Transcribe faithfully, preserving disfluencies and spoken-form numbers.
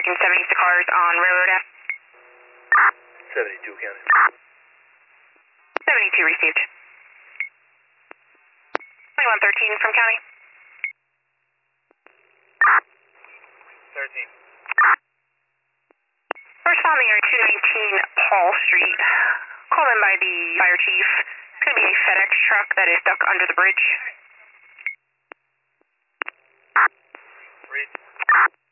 tracking seventy-six cars on Railroad Ave. seventy-two, county. seventy-two received. twenty-one thirteen from county. thirteen. Responding area two nineteen Paul Street. Called in by the fire chief. Could be a FedEx truck that is stuck under the bridge. Read.